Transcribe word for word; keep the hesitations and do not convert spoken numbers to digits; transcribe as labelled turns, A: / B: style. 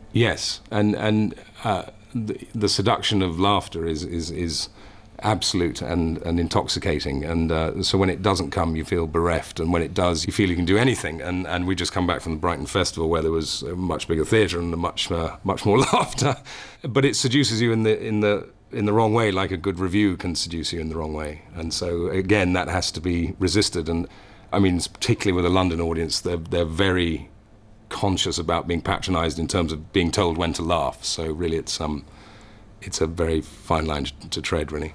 A: Yes, and and uh, the, the seduction of laughter is is is absolute and, and intoxicating, and uh, so when it doesn't come you feel bereft, and when it does you feel you can do anything, and, and we just come back from the Brighton Festival where there was a much bigger theatre and a much uh, much more laughter, but it seduces you in the in the in the wrong way, like a good review can seduce you in the wrong way, and so again that has to be resisted. And I mean, particularly with a London audience, they're, they're very conscious about being patronised in terms of being told when to laugh, so really it's um it's a very fine line to tread, really.